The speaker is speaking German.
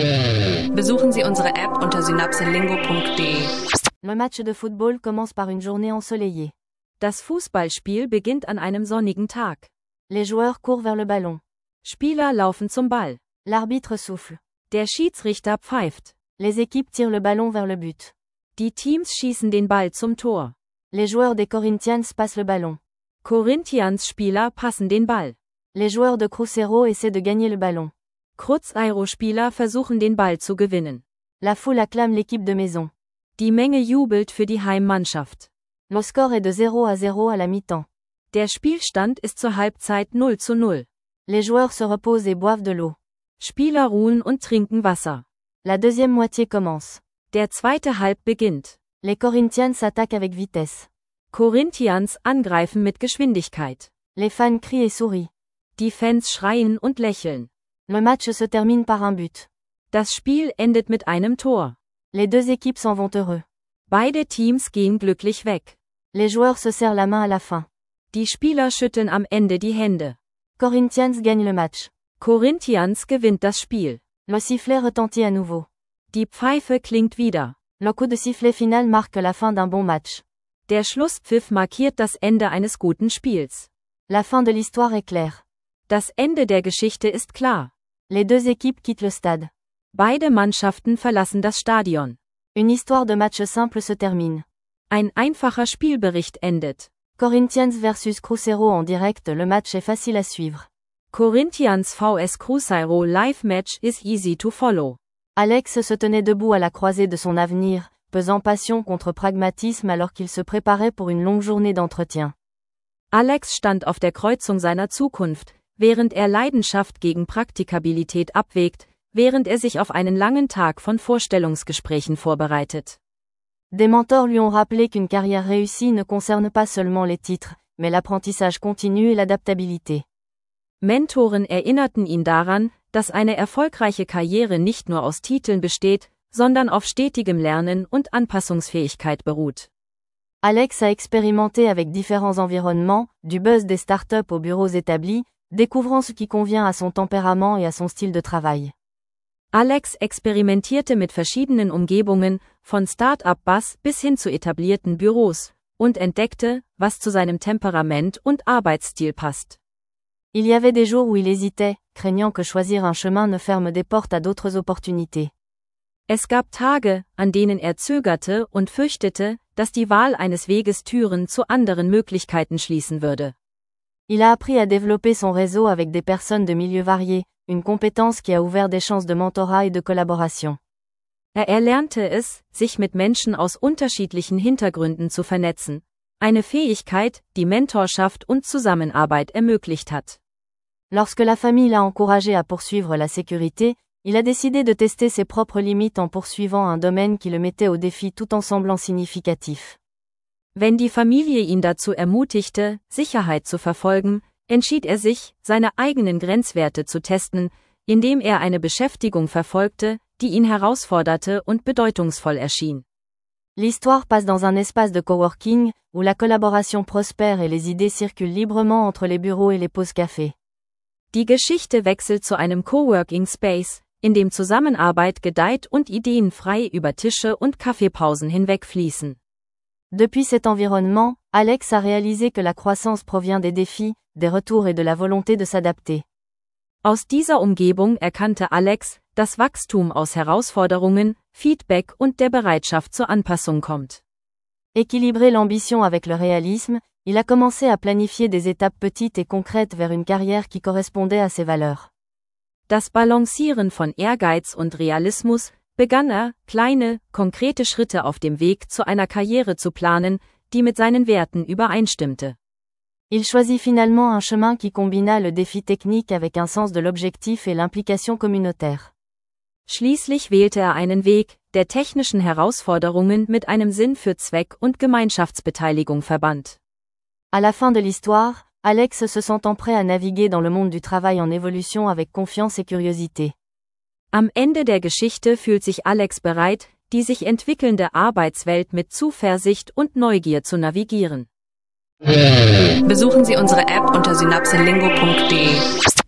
Besuchen Sie unsere App unter synapselingo.de. Le match de football commence par une journée ensoleillée. Das Fußballspiel beginnt an einem sonnigen Tag. Les joueurs courent vers le ballon. Spieler laufen zum Ball. L'arbitre souffle. Der Schiedsrichter pfeift. Les équipes tirent le ballon vers le but. Die Teams schießen den Ball zum Tor. Les joueurs des Corinthians passent le ballon. Corinthians Spieler passen den Ball. Les joueurs de Cruzeiro essaient de gagner le ballon. Cruzeiro-Spieler versuchen den Ball zu gewinnen. La foule acclame l'équipe de maison. Die Menge jubelt für die Heimmannschaft. Le score est de 0-0 à la mi-temps. Der Spielstand ist zur Halbzeit 0:0. Les joueurs se reposent et boivent de l'eau. Spieler ruhen und trinken Wasser. La deuxième moitié commence. Der zweite Halb beginnt. Les Corinthians attaquent avec vitesse. Corinthians angreifen mit Geschwindigkeit. Les fans crient et sourient. Die Fans schreien und lächeln. Le match se termine par un but. Das Spiel endet mit einem Tor. Les deux équipes s'en vont heureux. Beide Teams gehen glücklich weg. Les joueurs se serrent la main à la fin. Die Spieler schütteln am Ende die Hände. Corinthians gagne le match. Corinthians gewinnt das Spiel. Le sifflet retentit à nouveau. Die Pfeife klingt wieder. Le coup de sifflet final marque la fin d'un bon match. Der Schlusspfiff markiert das Ende eines guten Spiels. La fin de l'histoire est claire. Das Ende der Geschichte ist klar. Les deux équipes quittent le stade. Beide Mannschaften verlassen das Stadion. Une histoire de match simple se termine. Ein einfacher Spielbericht endet. Corinthians versus Cruzeiro en direct, le match est facile à suivre. Corinthians vs Cruzeiro live match is easy to follow. Alex se tenait debout à la croisée de son avenir, pesant passion contre pragmatisme alors qu'il se préparait pour une longue journée d'entretien. Alex stand auf der Kreuzung seiner Zukunft, während er Leidenschaft gegen Praktikabilität abwägt, während er sich auf einen langen Tag von Vorstellungsgesprächen vorbereitet. Des mentors lui ont rappelé qu'une carrière réussie ne concerne pas seulement les titres, mais l'apprentissage continu et l'adaptabilité. Mentoren erinnerten ihn daran, dass eine erfolgreiche Karriere nicht nur aus Titeln besteht, sondern auf stetigem Lernen und Anpassungsfähigkeit beruht. Alex a expérimenté avec différents environnements, du buzz des startups aux bureaux établis, découvrant ce qui convient à son tempérament et à son style de travail. Alex experimentierte mit verschiedenen Umgebungen, von Start-up-Buzz bis hin zu etablierten Büros, und entdeckte, was zu seinem Temperament und Arbeitsstil passt. Il y avait des jours où il hésitait, craignant que choisir un chemin ne ferme des portes à d'autres opportunités. Es gab Tage, an denen er zögerte und fürchtete, dass die Wahl eines Weges Türen zu anderen Möglichkeiten schließen würde. Il a appris à développer son réseau avec des personnes de milieux variés, une compétence qui a ouvert des chances de mentorat et de collaboration. Er erlernte es, sich mit Menschen aus unterschiedlichen Hintergründen zu vernetzen, eine Fähigkeit, die Mentorschaft und Zusammenarbeit ermöglicht hat. Lorsque la famille l'a encouragé à poursuivre la sécurité, il a décidé de tester ses propres limites en poursuivant un domaine qui le mettait au défi tout en semblant significatif. Wenn die Familie ihn dazu ermutigte, Sicherheit zu verfolgen, entschied er sich, seine eigenen Grenzwerte zu testen, indem er eine Beschäftigung verfolgte, die ihn herausforderte und bedeutungsvoll erschien. L'histoire passe dans un espace de coworking, où la collaboration prospère et les idées circulent librement entre les bureaux et les pauses café. Die Geschichte wechselt zu einem Coworking Space, in dem Zusammenarbeit gedeiht und Ideen frei über Tische und Kaffeepausen hinwegfließen. Depuis cet environnement, Alex a réalisé que la croissance provient des défis, des retours et de la volonté de s'adapter. Aus dieser Umgebung erkannte Alex, dass Wachstum aus Herausforderungen, Feedback und der Bereitschaft zur Anpassung kommt. Équilibrer l'ambition avec le réalisme, il a commencé à planifier des étapes petites et concrètes vers une carrière qui correspondait à ses valeurs. Das Balancieren von Ehrgeiz und Realismus begann er, kleine, konkrete Schritte auf dem Weg zu einer Karriere zu planen, die mit seinen Werten übereinstimmte. Il choisit finalement un chemin qui combina le défi technique avec un sens de l'objectif et l'implication communautaire. Schließlich wählte er einen Weg, der technischen Herausforderungen mit einem Sinn für Zweck und Gemeinschaftsbeteiligung verband. À la fin de l'histoire, Alex se sentant prêt à naviguer dans le monde du travail en évolution avec confiance et curiosité. Am Ende der Geschichte fühlt sich Alex bereit, die sich entwickelnde Arbeitswelt mit Zuversicht und Neugier zu navigieren. Besuchen Sie unsere App unter synapselingo.de.